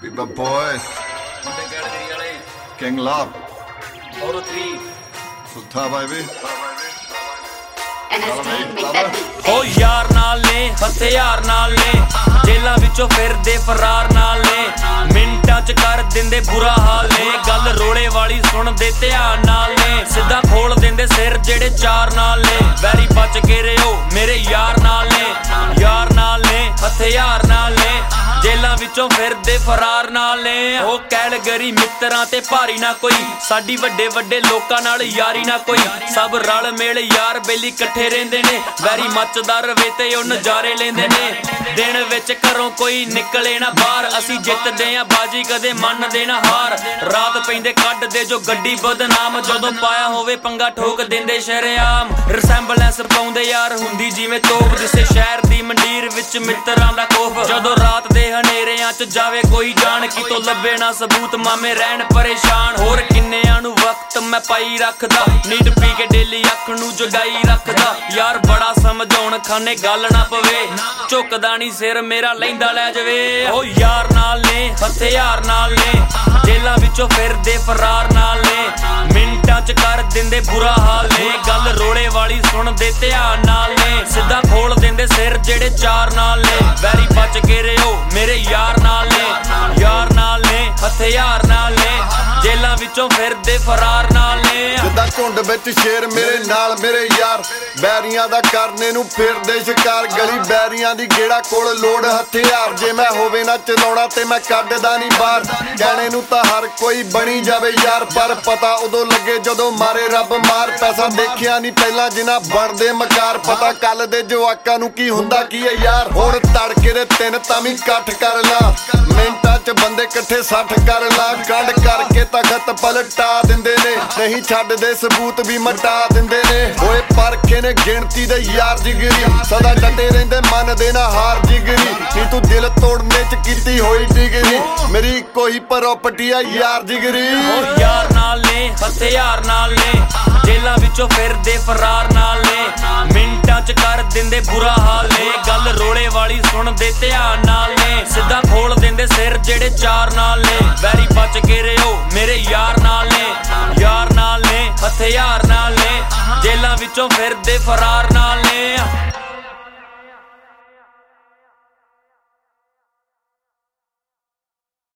Bieber Boys, King Love, Sultan baby. ਹੋ ਯਾਰ ਨਾਲ ਨੇ ਹਥਿਆਰ ਨਾਲ ਨੇ ਜੇਲਾਂ ਵਿੱਚੋਂ ਫਿਰਦੇ ਫਰਾਰ ਨਾਲ ਨੇ ਮਿੰਟਾਂ ਚ ਕਰ ਦਿੰਦੇ ਬੁਰਾ ਹਾਲ ਨੇ ਗੱਲ ਰੋਲੇ ਵਾਲੀ ਸੁਣਦੇ ਧਿਆਨ ਨਾਲ ਨੇ ਸਿੱਧਾ ਖੋਲ ਦਿੰਦੇ ਸਿਰ ਜਿਹੜੇ ਚਾਰ ਨਾਲ ਨੇ ਵੈਰੀ ਬਚ ਕੇ ਰਿਓ ਮੇਰੇ ਯਾਰ ਨਾਲ ਨੇ ਹਥਿਆਰ ਨਾਲ ਨੇ ਜੇਲਾਂ ਵਿੱਚੋਂ ਫਿਰਦੇ ਫਰਾਰ ਨਾਲ ਨੇ ਉਹ ਕੈਲਗਰੀ ਮਿੱਤਰਾਂ ਤੇ ਭਾਰੀ ਨਾ ਕੋਈ ਸਾਡੀ ਵੱਡੇ ਵੱਡੇ ਲੋਕਾਂ ਨਾਲ ਯਾਰੀ ਨਾ ਕੋਈ ਸਭ ਰਲ ਮਿਲ ਯਾਰ ਬੇਲੀ ਇਕੱਠੇ ਰਹਿੰਦੇ ਨੇ ਵੈਰੀ ਮੱਚਦਾ ਰਵੇ ਤੇ ਉਹ ਨਜ਼ਾਰੇ ਲੈਂਦੇ ਨੇ ਦਿਨ ਵਿੱਚ ਘਰੋਂ ਕੋਈ ਨਿਕਲੇ ਨਾ ਬਾਹਰ ਅਸੀਂ ਜਿੱਤਦੇ ਆ ਬਾਜੀ ਕਦੇ ਮੰਨਦੇ ਨਾ ਹਾਰ ਰਾਤ ਪੈਂਦੇ ਕੱਢਦੇ ਜੋ ਗੱਡੀ ਬਦਨਾਮ ਜਦੋਂ ਪਾਇਆ ਹੋਵੇ ਪੰਗਾ ਠੋਕ ਦਿੰਦੇ ਸ਼ਰੇਆਮ ਰਿਸੈਂਬਲੈਂਸ ਪਾਉਂਦੇ ਯਾਰ ਹੁੰਦੀ ਜਿਵੇਂ ਤੋਪ ਜਿਸੇ ਸ਼ਹਿਰ ਦੀ ਮੰਡੀਰ ਵਿੱਚ ਮਿੱਤਰਾਂ ਦਾ ਖੋਫ ਜਦੋਂ ਰਾਤ ਦੇ ਹਨੇਰਿਆਂ ਚ ਜਾਵੇ ਕੋਈ ਜਾਣ ਕਿਤੋਂ ਲੱਭੇ ਨਾ ਸਬੂਤ ਮਾਮੇ ਰਹਿਣ ਪਰੇਸ਼ਾਨ ਹੋਰ ਕਿੰਨਿਆਂ ਨੂੰ ਵਕਤ ਮੈਂ ਪਾਈ ਰੱਖਦਾ ਨੀਂਦ ਪੀ ਕੇ ਡੇਲੀ ਅੱਖ ਨੂੰ ਜਗਾਈ ਰੱਖਦਾ ਯਾਰ ਬੜਾ ਸਮਝਾਉਣ ਖਾਨੇ ਗੱਲ ਨਾ ਪਵੇ ਝੁਕਦਾ ਨਹੀਂ ਸਿਰ ਮੇਰਾ ਲੈਂਦਾ ਲੈ ਜਾਵੇ ਉਹ ਯਾਰ ਨਾਲ ਨੇ ਹਥਿਆਰ ਨਾਲ ਨੇ ਜੇਲਾਂ ਵਿੱਚੋਂ ਫਿਰਦੇ ਫਰਾਰ ਨਾਲ ਨੇ ਮਿੰਟਾਂ ਚ ਕਰ ਦਿੰਦੇ ਬੁਰਾ ਹਾਲ ਨੇ ਗੱਲ ਰੋਲੇ ਵਾਲੀ ਸੁਣਦੇ ਧਿਆਨ ਨਾਲ ਨੇ ਸਿੱਧਾ ਖੋਲ ਦਿੰਦੇ ਸਿਰ ਜਿਹੜੇ ਚਾਰ ਨਾਲ ਨੇ ਵੈਰੀ ਬਚ ਕੇ ਰਿਓ ਮੇਰੇ ਯਾਰ ਨਾਲ ਨੇ ਹਥਿਆਰ ਨਾਲ ਨੇ ਜੇਲਾਂ ਵਿੱਚੋਂ ਫਿਰਦੇ ਫਰਾਰ ਨਾਲ ਨੇ ਜਿੱਦਾਂ ਝੁੰਡ ਵਿੱਚ ਸ਼ੇਰ ਮੇਰੇ ਨਾਲ ਮੇਰੇ ਯਾਰ ਬੈਰੀਆਂ ਦਾ ਕਰਨੇ ਨੂੰ ਫਿਰਦੇ ਸ਼ਿਕਾਰ ਗਲੀ ਬੈਰੀਆਂ ਦੀ ਗੇੜਾ ਕੋਲ ਲੋੜ ਹਥਿਆਰ ਜੇ ਮੈਂ ਹੋਵੇ ਨਾ ਚਲਾਉਣਾ ਤੇ ਮੈਂ ਕੱਢਦਾ ਨਹੀਂ ਬਾਹਰ ਕਹਿਣੇ ਨੂੰ ਤਾਂ ਹਰ ਕੋਈ ਬਣੀ ਜਾਵੇ ਯਾਰ ਪਰ ਪਤਾ ਉਦੋਂ ਲੱਗੇ ਜਦੋਂ ਮਾਰੇ ਰੱਬ ਮਾਰ ਪੈਸਾ ਦੇਖਿਆ ਨਹੀਂ ਪਹਿਲਾਂ ਜਿਨ੍ਹਾਂ ਬਣਦੇ ਮਕਾਰ ਪਤਾ ਕੱਲ ਦੇ ਜਵਾਕਾਂ ਨੂੰ ਕੀ ਹੁੰਦਾ ਕੀ ਹੈ ਯਾਰ ਹੁਣ ਤੜਕੇ ਦੇ ਤਿੰਨ ਤਾਂ ਵੀ ਇਕੱਠ ਕਰ ਲਾ ਮਿੰਟਾਂ ਚ ਬੰਦੇ ਇਕੱਠੇ 60 ਕਰ ਲਾ ਕੱਢ ਕਰਕੇ ਤਖਤ ਪਲਟਾ ਦਿੰਦੇ ਨੇ ਨਹੀਂ ਛੱਡਦੇ ਸਬੂਤ ਵੀ ਮਟਾ ਦਿੰਦੇ ਨੇ ਓਏ ਪਰਖੇ ਨੇ ਗਿਣਤੀ ਦੇ ਯਾਰ ਜਿਗਰੀ ਸਦਾ ਡਟੇ ਰਹਿੰਦੇ ਮੰਨਦੇ ਨਾ ਹਾਰ ਜਿਗਰੀ ਨੀ ਤੂੰ ਦਿਲ ਤੋੜਨੇ ਚ ਕੀਤੀ ਹੋਈ ਡਿਗਰੀ ਮੇਰੀ ਕੋਈ ਪ੍ਰਾਪਰਟੀ ਆ ਯਾਰ ਜਿਗਰੀ ਉਹ ਯਾਰ ਨਾਲ ਨੇ ਹਥਿਆਰ ਨਾਲ ਨੇ ਜੇਲਾਂ ਵਿੱਚੋਂ ਫਿਰਦੇ ਫਰਾਰ ਨਾਲ ਨੇ ਮਿੰਟਾਂ ਚ ਕਰ ਦਿੰਦੇ ਬੁਰਾ ਹਾਲ ਨੇ ਗੱਲ ਰੋਲੇ ਵਾਲੀ ਸੁਣਦੇ ਧਿਆਨ ਨਾਲ ਨੇ ਸਿੱਧਾ ਖੋਲ ਦਿੰਦੇ ਸਿਰ ਜਿਹੜੇ ਚਾਰ ਨਾਲ ਨੇ ਵੈਰੀ ਬਚ ਕੇ ਰਿਓ ਮੇਰੇ ਯਾਰ ਨਾਲ ਨੇ ਹਥਿਆਰ ਨਾਲ ਨੇ ਜੇਲਾਂ ਵਿੱਚੋਂ ਫਿਰਦੇ ਫਰਾਰ